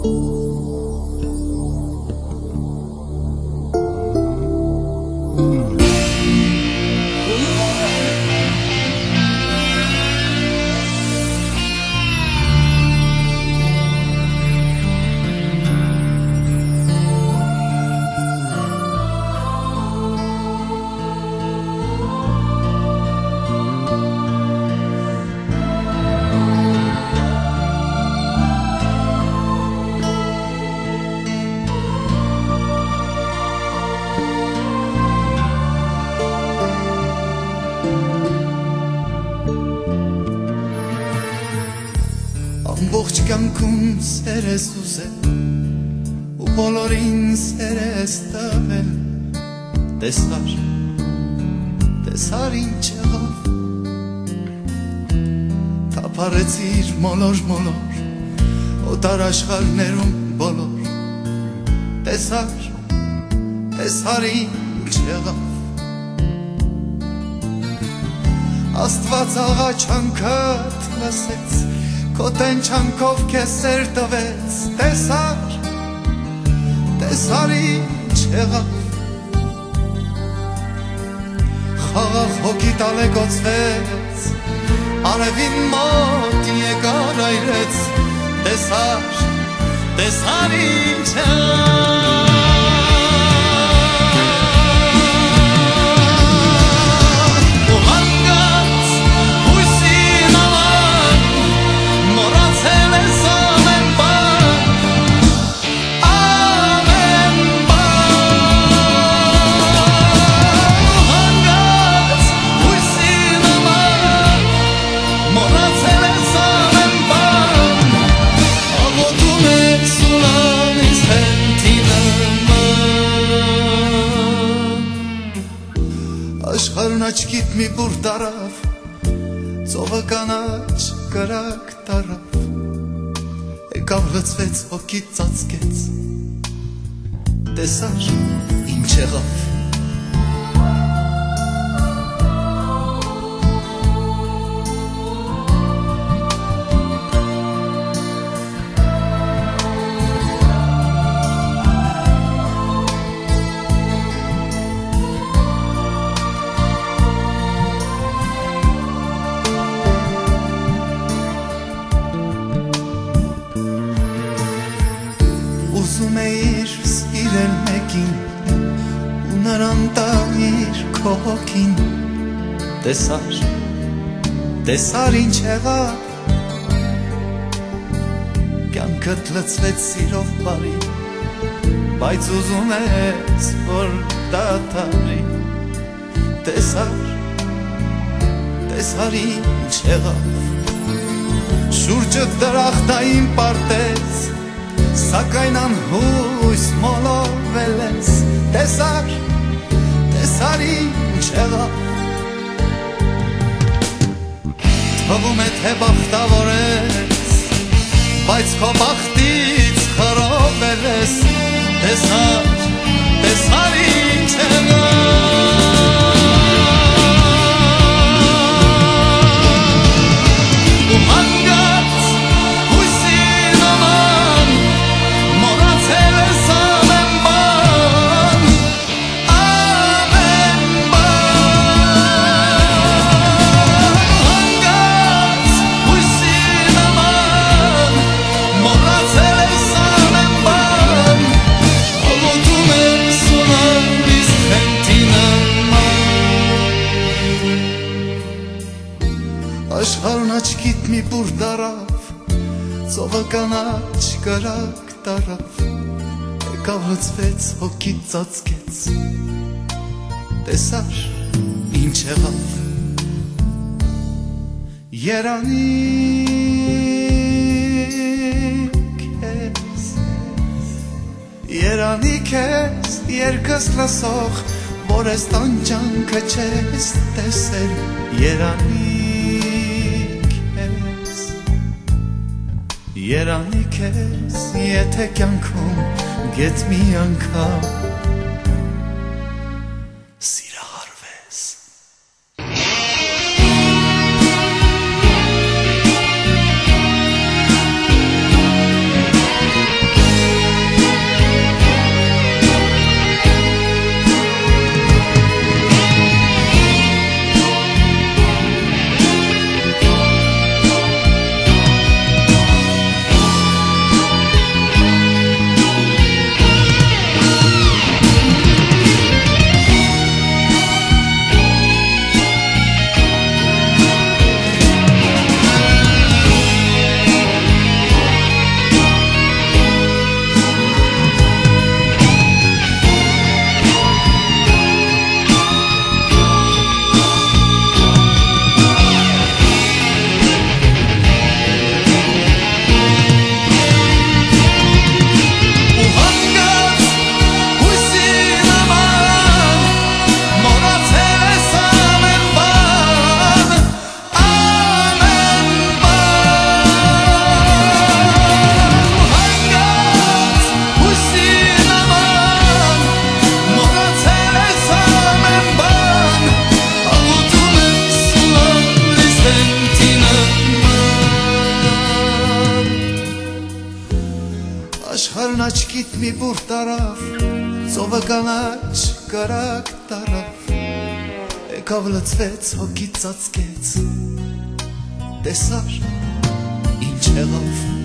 Ամբողջ կյանքում սեր ես ուզել ու բոլորին սեր ես տվել տեսար ինչ եղավ թափառեցիր մոլոր օտար աշխարհներում բոլոր տեսար ինչ եղավ Աստված աղաչանքդ լսեց Քո տենչանքով քեզ սեր տվեց տեսար ինչ եղավ Խաղաղ հոգի տալեգոցվեց Արևին մոտ եկար այրեց տեսար ինչ եղավ Աշխարհն աչքիդ մի բուր տարավ Ծովը կանաչ կրակ տարավ Եկավ լցվեց հոգիդ ծածկեց Տեսար ինչ եղավ Ուզում էիր սիրել մեկին ու նրան տայիր քո հոգին տեսար ինչ եղավ կյանքդ լցվեց սիրով բարի բայց ուզում ես որ դադարի տեսար ինչ եղավ շուրջդ դրախտային պարտեց Սակայն անհույս մոլորվել ես տեսար ինչ եղավ Թվում է թե բախտավոր ես Բայց քո բախտից խռովել ես Տեսար ինչ եղավ Աշխարհն աչքիդ մի բուր դարավ Ծովը կանաչ կրակ տարավ Եկավ լցվեց հոգիդ ծածկեց Տեսար ինչ եղավ Երանի քեզ երկս լսող Որ ես տանջանքը չես տեսել Երանի քեզ եթե կյանքում գետ մի անգամ սիրահարվես Աշխարհն աչքիդ մի բուր տարավ, ծովը կանաչ կարակ տարավ, եկավ լցվեց, հոգիդ ծածկեց, տեսար ինչ եղավ։